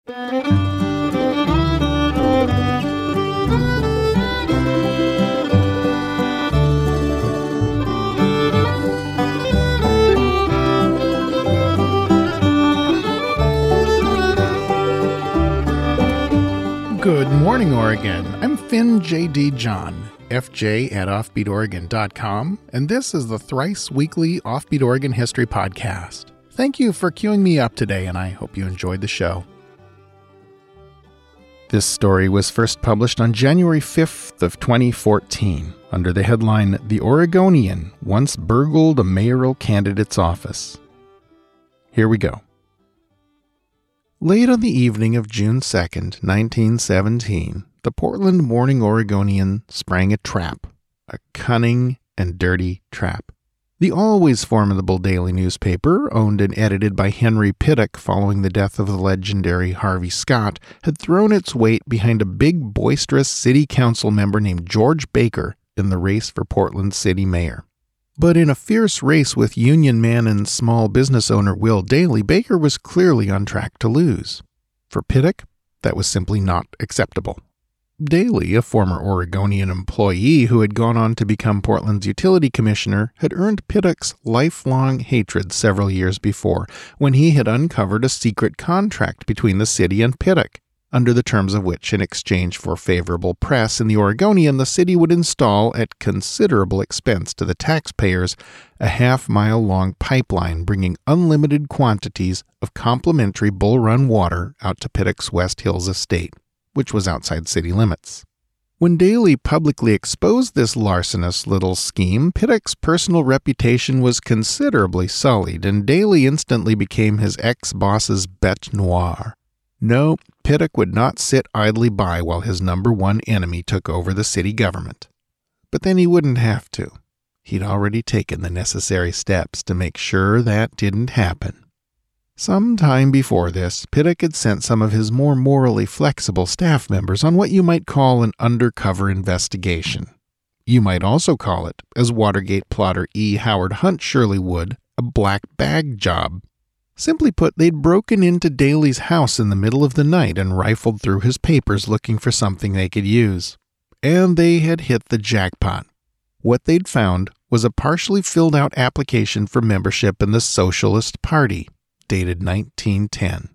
Good morning, Oregon. I'm Finn J.D. John, FJ at OffbeatOregon.com, and this is the thrice weekly Offbeat Oregon History Podcast. Thank you for queuing me up today, and I hope you enjoyed the show. This story was first published on January 5th of 2014 under the headline, "The Oregonian Once Burgled a Mayoral Candidate's Office." Here we go. Late on the evening of June 2nd, 1917, the Portland Morning Oregonian sprang a trap, a cunning and dirty trap. The always formidable daily newspaper, owned and edited by Henry Pittock following the death of the legendary Harvey Scott, had thrown its weight behind a big, boisterous city council member named George Baker in the race for Portland city mayor. But in a fierce race with union man and small business owner Will Daly, Baker was clearly on track to lose. For Pittock, that was simply not acceptable. Daly, a former Oregonian employee who had gone on to become Portland's utility commissioner, had earned Pittock's lifelong hatred several years before, when he had uncovered a secret contract between the city and Pittock, under the terms of which, in exchange for favorable press in the Oregonian, the city would install, at considerable expense to the taxpayers, a half-mile-long pipeline bringing unlimited quantities of complimentary Bull Run water out to Pittock's West Hills estate, which was outside city limits. When Daly publicly exposed this larcenous little scheme, Pittock's personal reputation was considerably sullied, and Daly instantly became his ex-boss's bête noire. No, Pittock would not sit idly by while his number one enemy took over the city government. But then he wouldn't have to. He'd already taken the necessary steps to make sure that didn't happen. Some time before this, Pittock had sent some of his more morally flexible staff members on what you might call an undercover investigation. You might also call it, as Watergate plotter E. Howard Hunt surely would, a black bag job. Simply put, they'd broken into Daly's house in the middle of the night and rifled through his papers looking for something they could use. And they had hit the jackpot. What they'd found was a partially filled out application for membership in the Socialist Party, dated 1910.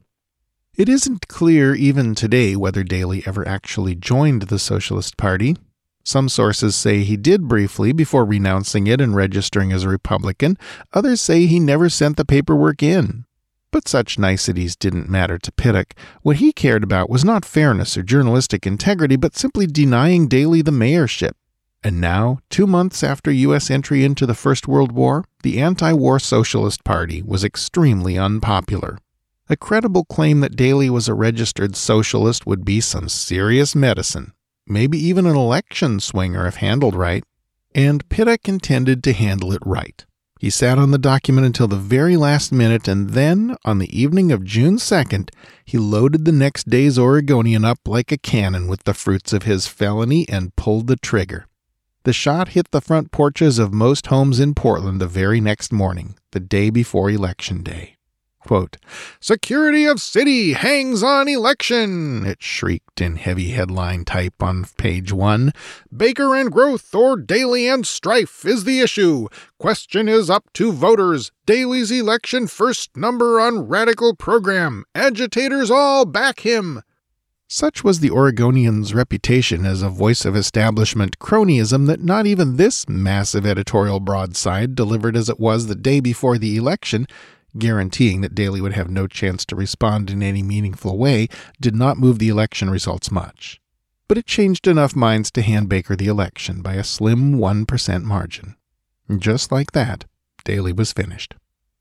It isn't clear even today whether Daly ever actually joined the Socialist Party. Some sources say he did briefly before renouncing it and registering as a Republican. Others say he never sent the paperwork in. But such niceties didn't matter to Pittock. What he cared about was not fairness or journalistic integrity, but simply denying Daly the mayorship. And now, 2 months after U.S. entry into the First World War, the anti-war Socialist Party was extremely unpopular. A credible claim that Daly was a registered socialist would be some serious medicine, maybe even an election swinger if handled right. And Pittock intended to handle it right. He sat on the document until the very last minute, and then, on the evening of June 2nd, he loaded the next day's Oregonian up like a cannon with the fruits of his felony and pulled the trigger. The shot hit the front porches of most homes in Portland the very next morning, the day before Election Day. Quote, "Security of city hangs on election," it shrieked in heavy headline type on page 1. "Baker and growth or Daly and strife is the issue. Question is up to voters. Daly's election first number on radical program. Agitators all back him." Such was the Oregonian's reputation as a voice of establishment cronyism that not even this massive editorial broadside, delivered as it was the day before the election, guaranteeing that Daly would have no chance to respond in any meaningful way, did not move the election results much. But it changed enough minds to hand Baker the election by a slim 1% margin. And just like that, Daly was finished.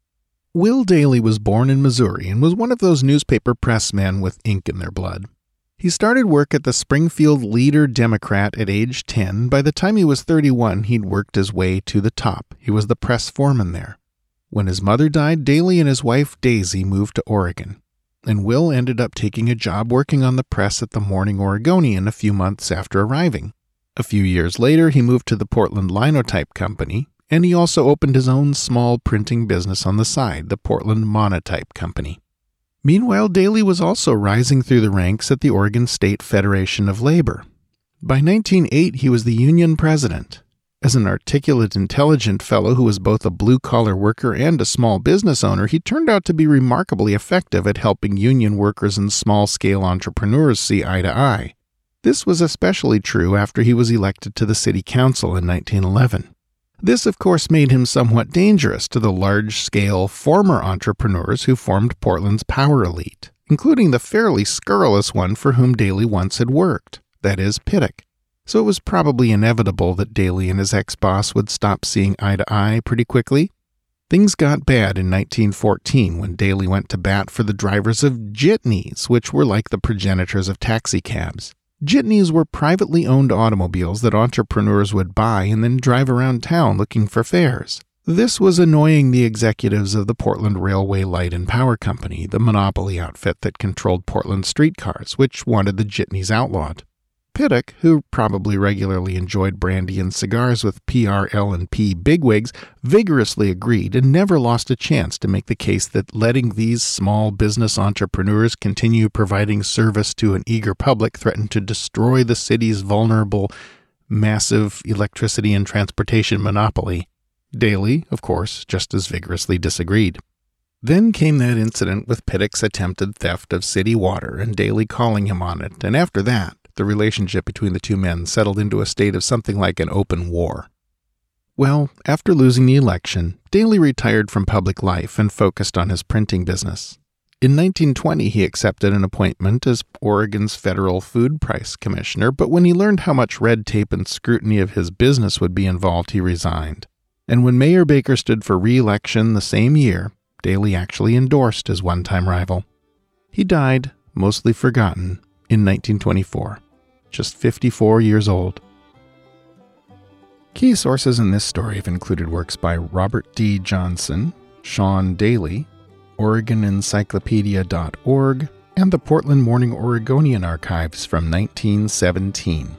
Will Daly was born in Missouri and was one of those newspaper pressmen with ink in their blood. He started work at the Springfield Leader-Democrat at age 10. By the time he was 31, he'd worked his way to the top. He was the press foreman there. When his mother died, Daly and his wife Daisy moved to Oregon, and Will ended up taking a job working on the press at the Morning Oregonian a few months after arriving. A few years later, he moved to the Portland Linotype Company, and he also opened his own small printing business on the side, the Portland Monotype Company. Meanwhile, Daly was also rising through the ranks at the Oregon State Federation of Labor. By 1908, he was the union president. As an articulate, intelligent fellow who was both a blue-collar worker and a small business owner, he turned out to be remarkably effective at helping union workers and small-scale entrepreneurs see eye to eye. This was especially true after he was elected to the city council in 1911. This, of course, made him somewhat dangerous to the large-scale former entrepreneurs who formed Portland's power elite, including the fairly scurrilous one for whom Daly once had worked, that is, Pittock. So it was probably inevitable that Daly and his ex-boss would stop seeing eye to eye pretty quickly. Things got bad in 1914 when Daly went to bat for the drivers of jitneys, which were like the progenitors of taxicabs. Jitneys were privately owned automobiles that entrepreneurs would buy and then drive around town looking for fares. This was annoying the executives of the Portland Railway Light and Power Company, the monopoly outfit that controlled Portland streetcars, which wanted the jitneys outlawed. Pittock, who probably regularly enjoyed brandy and cigars with PRL&P bigwigs, vigorously agreed and never lost a chance to make the case that letting these small business entrepreneurs continue providing service to an eager public threatened to destroy the city's vulnerable, massive electricity and transportation monopoly. Daly, of course, just as vigorously disagreed. Then came that incident with Pittock's attempted theft of city water and Daly calling him on it, and after that, the relationship between the two men settled into a state of something like an open war. Well, after losing the election, Daly retired from public life and focused on his printing business. In 1920, he accepted an appointment as Oregon's federal food price commissioner, but when he learned how much red tape and scrutiny of his business would be involved, he resigned. And when Mayor Baker stood for re-election the same year, Daly actually endorsed his one-time rival. He died, mostly forgotten, in 1924. Just 54 years old. Key sources in this story have included works by Robert D. Johnson, Sean Daly, OregonEncyclopedia.org, and the Portland Morning Oregonian archives from 1917.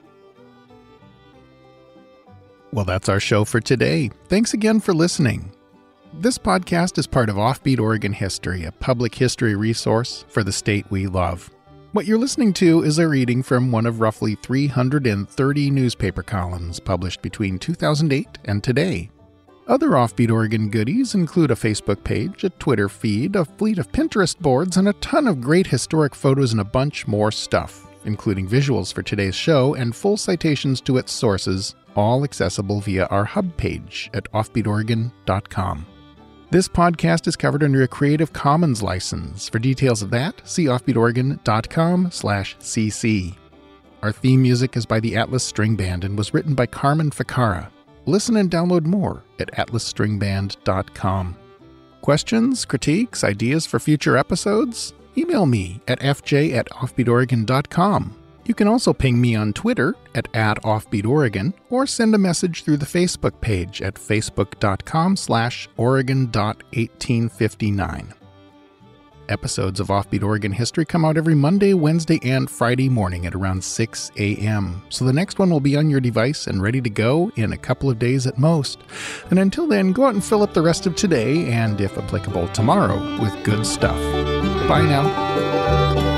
Well, that's our show for today. Thanks again for listening. This podcast is part of Offbeat Oregon History, a public history resource for the state we love. What you're listening to is a reading from one of roughly 330 newspaper columns published between 2008 and today. Other Offbeat Oregon goodies include a Facebook page, a Twitter feed, a fleet of Pinterest boards, and a ton of great historic photos and a bunch more stuff, including visuals for today's show and full citations to its sources, all accessible via our hub page at offbeatoregon.com. This podcast is covered under a Creative Commons license. For details of that, see offbeatoregon.com/cc. Our theme music is by the Atlas String Band and was written by Carmen Ficarra. Listen and download more at atlasstringband.com. Questions, critiques, ideas for future episodes? Email me at fj@offbeatoregon.com. You can also ping me on Twitter at @offbeatoregon or send a message through the Facebook page at facebook.com/oregon.1859. Episodes of Offbeat Oregon History come out every Monday, Wednesday, and Friday morning at around 6 a.m. So the next one will be on your device and ready to go in a couple of days at most. And until then, go out and fill up the rest of today and, if applicable, tomorrow with good stuff. Bye now.